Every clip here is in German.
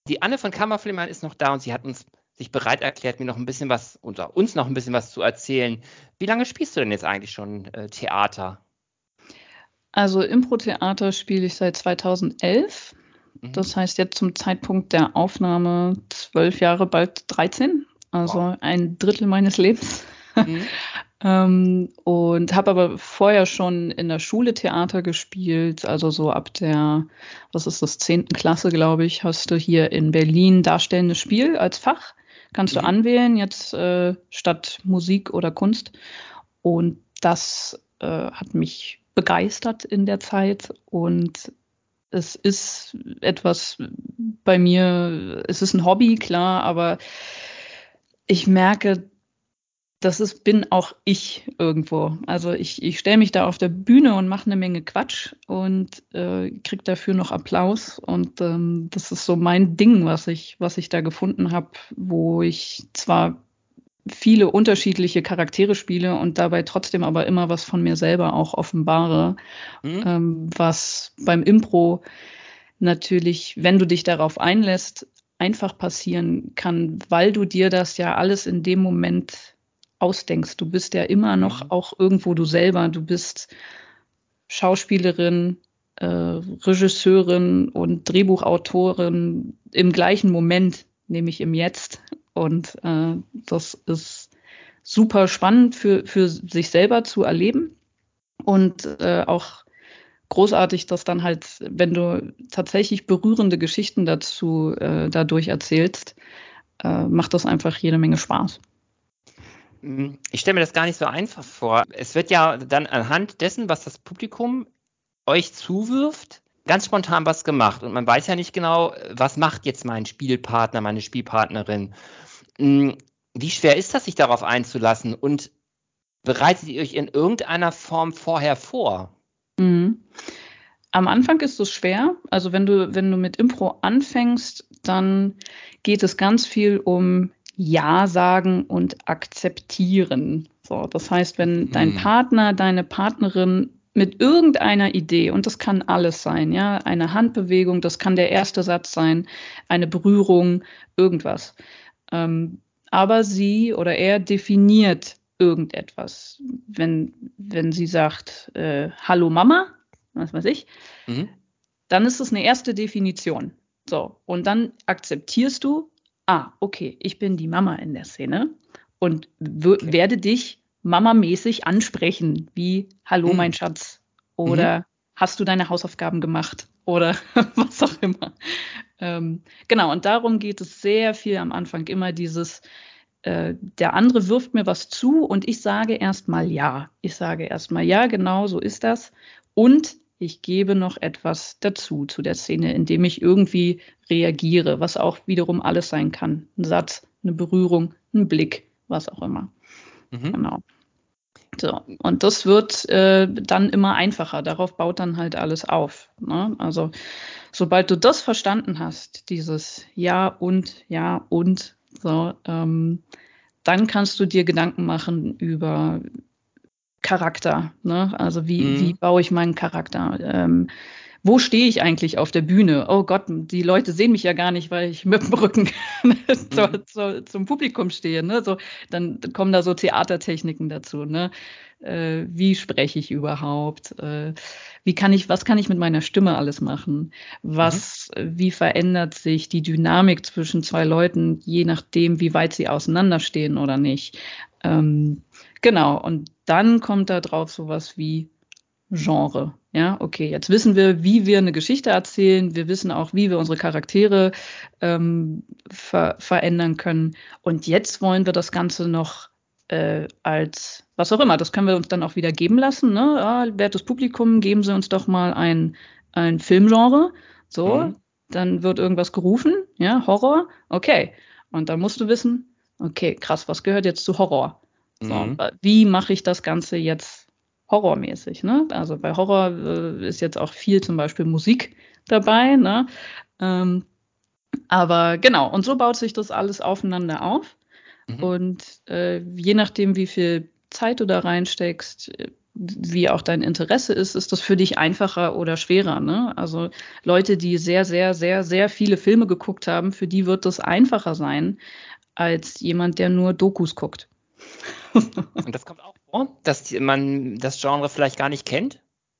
Die Anne von Kammerflimmern ist noch da und sie hat sich bereit erklärt, mir noch ein bisschen was oder uns noch ein bisschen was zu erzählen. Wie lange spielst du denn jetzt eigentlich schon Theater? Also Impro-Theater spiele ich seit 2011. Das heißt jetzt zum Zeitpunkt der Aufnahme 12 Jahre, bald 13. Also Wow. ein Drittel meines Lebens. Mhm. Und habe aber vorher schon in der Schule Theater gespielt. Also so ab der, was ist das, 10. Klasse, glaube ich, hast du hier in Berlin darstellendes Spiel als Fach. Kannst du anwählen, jetzt statt Musik oder Kunst. Und das hat mich begeistert in der Zeit. Und es ist etwas bei mir, es ist ein Hobby, klar, aber ich merke, bin auch ich irgendwo. Also ich stelle mich da auf der Bühne und mache eine Menge Quatsch und kriege dafür noch Applaus. Und das ist so mein Ding, was ich da gefunden habe, wo ich zwar viele unterschiedliche Charaktere spiele und dabei trotzdem aber immer was von mir selber auch offenbare, was beim Impro natürlich, wenn du dich darauf einlässt, einfach passieren kann, weil du dir das ja alles in dem Moment ausdenkst. Du bist ja immer noch auch irgendwo du selber. Du bist Schauspielerin, Regisseurin und Drehbuchautorin im gleichen Moment, nämlich im Jetzt. Und das ist super spannend für sich selber zu erleben und auch großartig, dass dann halt, wenn du tatsächlich berührende Geschichten dazu dadurch erzählst, macht das einfach jede Menge Spaß. Ich stelle mir das gar nicht so einfach vor. Es wird ja dann anhand dessen, was das Publikum euch zuwirft, ganz spontan was gemacht. Und man weiß ja nicht genau, was macht jetzt mein Spielpartner, meine Spielpartnerin. Wie schwer ist das, sich darauf einzulassen? Und bereitet ihr euch in irgendeiner Form vorher vor? Mhm. Am Anfang ist es schwer. Also wenn du mit Impro anfängst, dann geht es ganz viel um Ja sagen und akzeptieren. So, das heißt, wenn dein Partner, deine Partnerin mit irgendeiner Idee, und das kann alles sein, ja, eine Handbewegung, das kann der erste Satz sein, eine Berührung, irgendwas. Aber sie oder er definiert irgendetwas. Wenn sie sagt, Hallo Mama, was weiß ich, dann ist es eine erste Definition. So, und dann akzeptierst du, okay, ich bin die Mama in der Szene und werde dich mamamäßig ansprechen, wie Hallo, mein Schatz, oder hast du deine Hausaufgaben gemacht oder was auch immer. Genau, und darum geht es sehr viel am Anfang, immer dieses, der andere wirft mir was zu und ich sage erstmal ja. Ich sage erstmal ja, genau so ist das. Und ich gebe noch etwas dazu zu der Szene, indem ich irgendwie reagiere, was auch wiederum alles sein kann. Ein Satz, eine Berührung, ein Blick, was auch immer. Genau. So, und das wird dann immer einfacher. Darauf baut dann halt alles auf. Ne? Also, sobald du das verstanden hast, dieses Ja und, so, dann kannst du dir Gedanken machen über Charakter. Ne? Also, wie baue ich meinen Charakter? Wo stehe ich eigentlich auf der Bühne? Oh Gott, die Leute sehen mich ja gar nicht, weil ich mit dem Rücken zum Publikum stehe. Ne? So, dann kommen da so Theatertechniken dazu. Ne? Wie spreche ich überhaupt? Was kann ich mit meiner Stimme alles machen? Wie verändert sich die Dynamik zwischen zwei Leuten, je nachdem, wie weit sie auseinanderstehen oder nicht? Genau, und dann kommt da drauf sowas wie Genre. Ja, okay, jetzt wissen wir, wie wir eine Geschichte erzählen. Wir wissen auch, wie wir unsere Charaktere verändern können. Und jetzt wollen wir das Ganze noch als was auch immer. Das können wir uns dann auch wieder geben lassen. Ne? Wertes Publikum, geben Sie uns doch mal ein Filmgenre. So, dann wird irgendwas gerufen. Ja, Horror. Okay. Und dann musst du wissen, okay, krass, was gehört jetzt zu Horror? So, wie mache ich das Ganze jetzt horrormäßig? Ne? Also bei Horror ist jetzt auch viel zum Beispiel Musik dabei. Ne? Aber genau, und so baut sich das alles aufeinander auf. Und je nachdem, wie viel Zeit du da reinsteckst, wie auch dein Interesse ist das für dich einfacher oder schwerer, ne? Also Leute, die sehr, sehr, sehr, sehr viele Filme geguckt haben, für die wird das einfacher sein, als jemand, der nur Dokus guckt. Und das kommt auch vor, dass man das Genre vielleicht gar nicht kennt?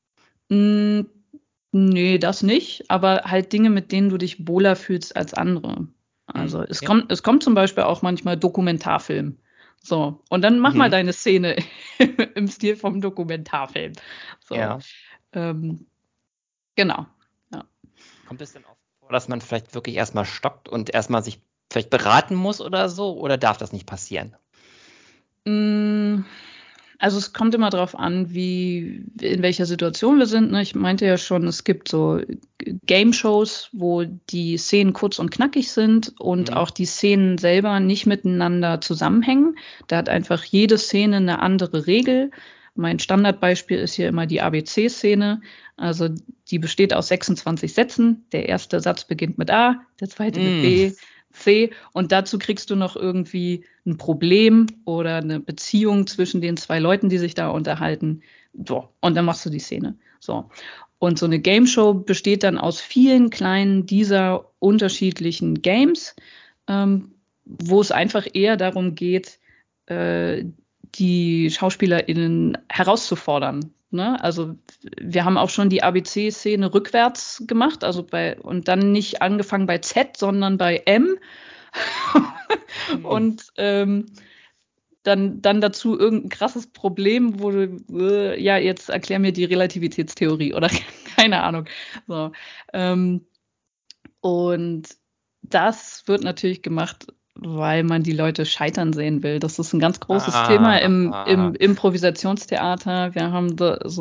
Nee, das nicht, aber halt Dinge, mit denen du dich wohler fühlst als andere. Also Okay. es kommt zum Beispiel auch manchmal Dokumentarfilm. So, und dann mach mal Mhm. deine Szene im Stil vom Dokumentarfilm. So, Ja. ähm, genau. Ja. Kommt es denn auch vor, dass man vielleicht wirklich erstmal stockt und erstmal sich vielleicht beraten muss oder so? Oder darf das nicht passieren? Mm, Also es kommt immer darauf an, in welcher Situation wir sind. Ne? Ich meinte ja schon, es gibt so Game-Shows, wo die Szenen kurz und knackig sind und Mhm. auch die Szenen selber nicht miteinander zusammenhängen. Da hat einfach jede Szene eine andere Regel. Mein Standardbeispiel ist hier immer die ABC-Szene. Also die besteht aus 26 Sätzen. Der erste Satz beginnt mit A, der zweite mit Mm. B, C. Und dazu kriegst du noch irgendwie ein Problem oder eine Beziehung zwischen den zwei Leuten, die sich da unterhalten. So, und dann machst du die Szene. So. Und so eine Game Show besteht dann aus vielen kleinen dieser unterschiedlichen Games, wo es einfach eher darum geht, äh, die SchauspielerInnen herauszufordern. Ne? Also wir haben auch schon die ABC-Szene rückwärts gemacht, und dann nicht angefangen bei Z, sondern bei M. Mm. Und dann dazu irgendein krasses Problem, wo du, ja, jetzt erklär mir die Relativitätstheorie oder keine Ahnung. So. Und das wird natürlich gemacht, weil man die Leute scheitern sehen will. Das ist ein ganz großes Thema im Ah. Improvisationstheater. Wir haben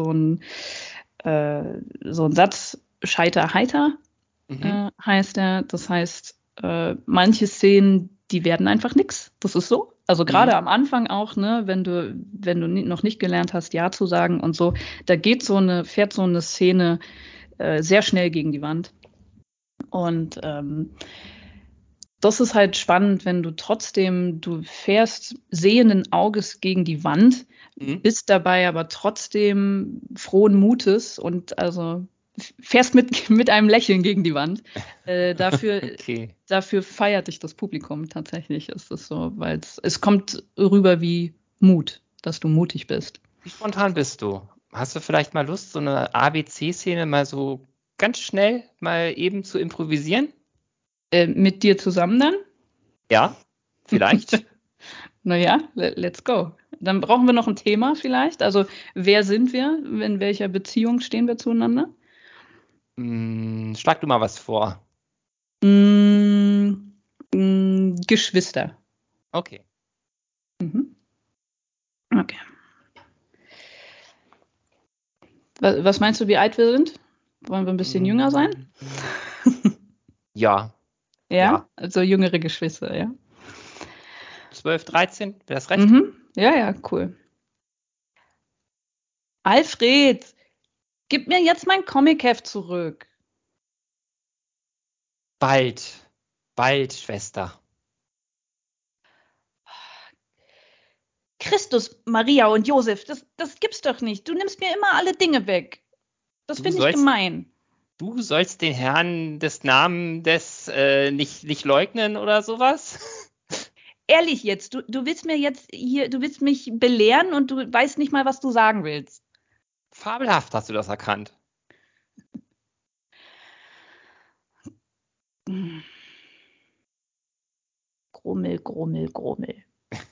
so einen Satz, Scheiter heiter, Mhm. heißt er. Das heißt, manche Szenen, die werden einfach nix. Das ist so. Also gerade Mhm. am Anfang auch, ne, wenn du noch nicht gelernt hast, Ja zu sagen und so, fährt so eine Szene sehr schnell gegen die Wand. Und das ist halt spannend, wenn du fährst sehenden Auges gegen die Wand, Mhm. bist dabei aber trotzdem frohen Mutes und also fährst mit einem Lächeln gegen die Wand. Okay. Dafür feiert dich das Publikum tatsächlich, ist es so, weil es kommt rüber wie Mut, dass du mutig bist. Wie spontan bist du? Hast du vielleicht mal Lust, so eine ABC-Szene mal so ganz schnell mal eben zu improvisieren? Mit dir zusammen dann? Ja, vielleicht. Naja, let's go. Dann brauchen wir noch ein Thema vielleicht. Also, wer sind wir? In welcher Beziehung stehen wir zueinander? Schlag du mal was vor. Mm, Geschwister. Okay. Mhm. Okay. Was meinst du, wie alt wir sind? Wollen wir ein bisschen jünger sein? Mm, Ja, Ja, ja. also jüngere Geschwister, ja. 12, 13, wäre das recht? Mhm. Ja, ja, cool. Alfred, gib mir jetzt mein Comic-Heft zurück. Bald. Bald, Schwester. Christus, Maria und Josef, das gibt's doch nicht. Du nimmst mir immer alle Dinge weg. Das Du finde ich sollst, gemein. du sollst den Herrn des Namen nicht leugnen oder sowas? Ehrlich jetzt, du willst mir jetzt hier, du willst mich belehren und du weißt nicht mal, was du sagen willst. Fabelhaft hast du das erkannt. Grummel, Grummel, Grummel.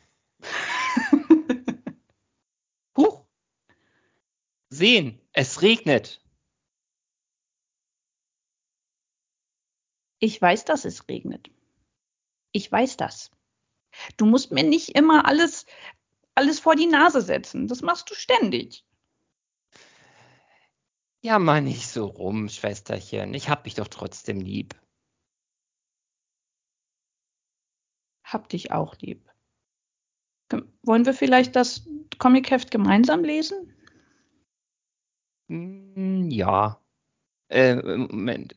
Huch, sehen, es regnet. Ich weiß, dass es regnet. Ich weiß das. Du musst mir nicht immer alles vor die Nase setzen. Das machst du ständig. Ja, mal nicht so rum, Schwesterchen. Ich hab dich doch trotzdem lieb. Hab dich auch lieb. Wollen wir vielleicht das Comicheft gemeinsam lesen? Ja. Moment.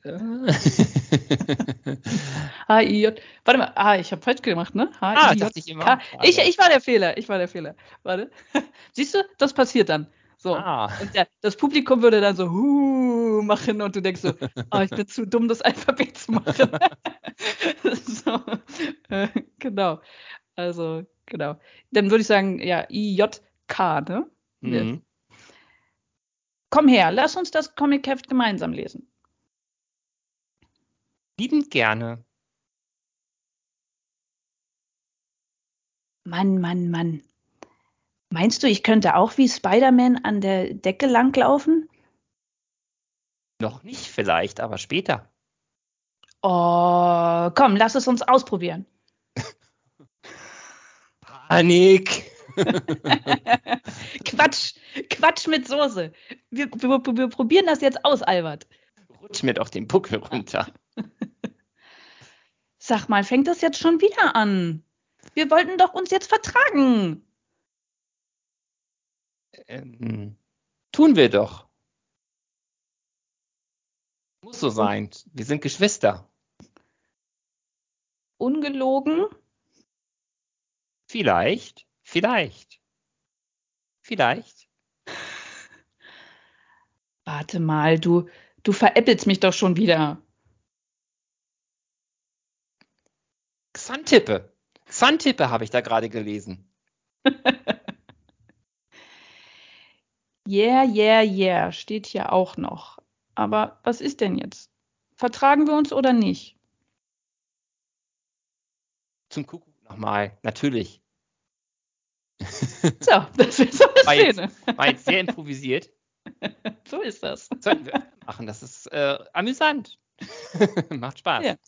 H-I-J. Warte mal. Ich habe falsch gemacht, ne? Dachte ich H-I-J-K. immer. Warte. Ich war der Fehler. Warte. Siehst du, das passiert dann. So. Ah. Und das Publikum würde dann so machen und du denkst so, oh, ich bin zu dumm, das Alphabet zu machen. So, genau. Also, genau. Dann würde ich sagen, ja, IJK, ne? Mhm. Komm her, lass uns das Comic-Heft gemeinsam lesen. Liebend gerne. Mann, Mann, Mann. Meinst du, ich könnte auch wie Spider-Man an der Decke langlaufen? Noch nicht vielleicht, aber später. Oh, komm, lass es uns ausprobieren. Panik. Quatsch mit Soße. Wir probieren das jetzt aus, Albert. Rutsch mir doch den Buckel runter. Sag mal, fängt das jetzt schon wieder an? Wir wollten doch uns jetzt vertragen. Tun wir doch. Muss so sein. Wir sind Geschwister. Ungelogen? Vielleicht. Warte mal, du veräppelst mich doch schon wieder. Xantippe. Xantippe habe ich da gerade gelesen. Yeah, steht hier auch noch. Aber was ist denn jetzt? Vertragen wir uns oder nicht? Zum Kuckuck nochmal. Natürlich. So, das ist so eine Szene. War jetzt sehr improvisiert. So ist das. Sollten wir machen. Das ist amüsant. Macht Spaß. Ja.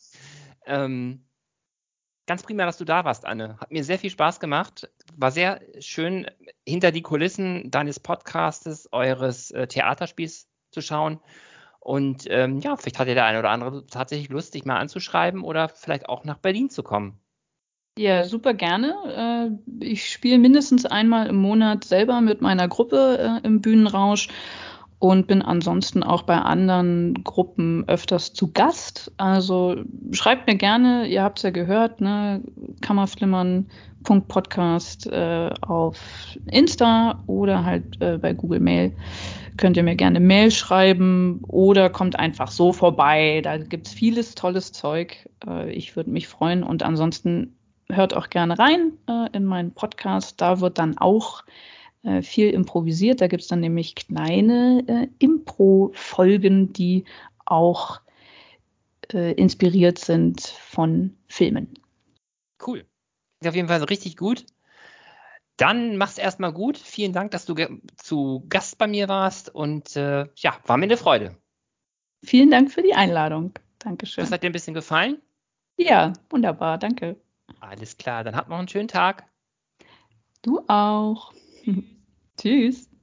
Ganz prima, dass du da warst, Anne. Hat mir sehr viel Spaß gemacht. War sehr schön, hinter die Kulissen deines Podcastes, eures Theaterspiels zu schauen. Und ja, vielleicht hat ja der eine oder andere tatsächlich Lust, dich mal anzuschreiben oder vielleicht auch nach Berlin zu kommen. Ja, super gerne. Ich spiele mindestens einmal im Monat selber mit meiner Gruppe im Bühnenrausch und bin ansonsten auch bei anderen Gruppen öfters zu Gast. Also schreibt mir gerne, ihr habt es ja gehört, ne, kammerflimmern.podcast auf Insta oder halt bei Google Mail. Könnt ihr mir gerne Mail schreiben oder kommt einfach so vorbei. Da gibt's vieles tolles Zeug. Ich würde mich freuen und ansonsten hört auch gerne rein in meinen Podcast. Da wird dann auch viel improvisiert. Da gibt es dann nämlich kleine Impro-Folgen, die auch inspiriert sind von Filmen. Cool. Ist auf jeden Fall richtig gut. Dann mach's erstmal gut. Vielen Dank, dass du zu Gast bei mir warst und ja, war mir eine Freude. Vielen Dank für die Einladung. Dankeschön. Das hat dir ein bisschen gefallen? Ja, wunderbar, danke. Alles klar, dann habt noch einen schönen Tag. Du auch. Tschüss.